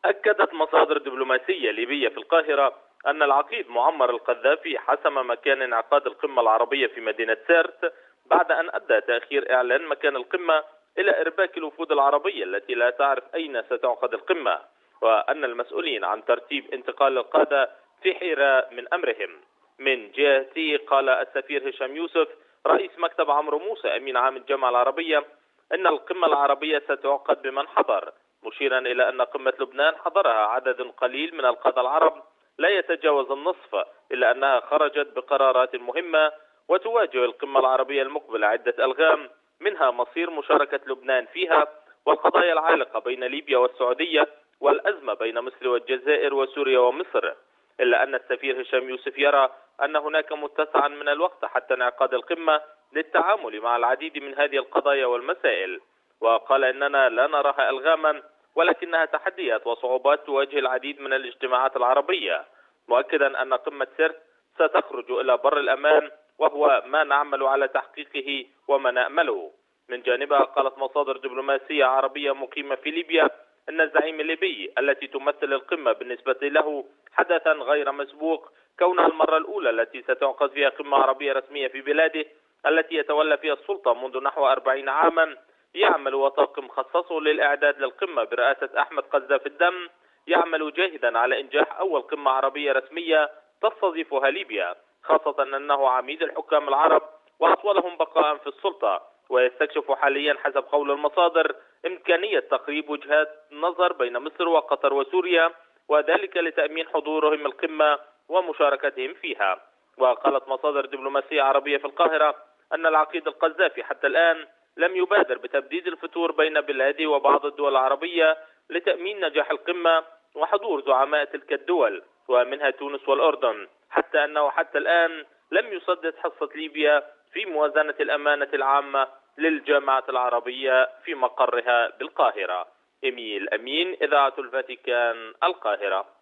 أكدت مصادر دبلوماسية ليبية في القاهرة أن العقيد معمر القذافي حسم مكان انعقاد القمة العربية في مدينة سيرت بعد أن أدى تأخير إعلان مكان القمة إلى إرباك الوفود العربية التي لا تعرف أين ستعقد القمة، وأن المسؤولين عن ترتيب انتقال القادة في حيرة من أمرهم. من جهته قال السفير هشام يوسف رئيس مكتب عمرو موسى أمين عام الجامعة العربية أن القمة العربية ستعقد بمن حضر، مشيرا إلى أن قمة لبنان حضرها عدد قليل من القادة العرب لا يتجاوز النصف، إلا أنها خرجت بقرارات مهمة وتواجه القمة العربية المقبلة عدة ألغام، منها مصير مشاركة لبنان فيها، والقضايا العالقة بين ليبيا والسعودية، والأزمة بين مصر والجزائر وسوريا ومصر. إلا أن السفير هشام يوسف يرى أن هناك متسعا من الوقت حتى انعقاد القمة للتعامل مع العديد من هذه القضايا والمسائل، وقال إننا لا نراها ألغاما ولكنها تحديات وصعوبات تواجه العديد من الاجتماعات العربية، مؤكدا أن قمة سيرت ستخرج إلى بر الأمان وهو ما نعمل على تحقيقه وما نأمله. من جانبها قالت مصادر دبلوماسية عربية مقيمة في ليبيا أن الزعيم الليبي التي تمثل القمة بالنسبة له حدثا غير مسبوق، كونها المرة الأولى التي ستعقد فيها قمة عربية رسمية في بلاده التي يتولى فيها السلطة منذ نحو 40 عاما. يعمل وطاقم خصصه للإعداد للقمة برئاسة أحمد قذافي الدم يعمل جاهدا على إنجاح أول قمة عربية رسمية تستضيفها ليبيا، خاصة أنه عميد الحكام العرب وأطولهم بقاء في السلطة، ويستكشف حاليا حسب قول المصادر إمكانية تقريب وجهات نظر بين مصر وقطر وسوريا، وذلك لتأمين حضورهم القمة ومشاركتهم فيها. وقالت مصادر دبلوماسية عربية في القاهرة أن العقيد القذافي حتى الآن لم يبادر بتبديد الفتور بين بلاده وبعض الدول العربية لتأمين نجاح القمة وحضور زعماء تلك الدول ومنها تونس والأردن، حتى أنه حتى الآن لم يسدد حصة ليبيا في موازنة الأمانة العامة للجامعة العربية في مقرها بالقاهرة. إميل أمين، إذاعة الفاتيكان، القاهرة.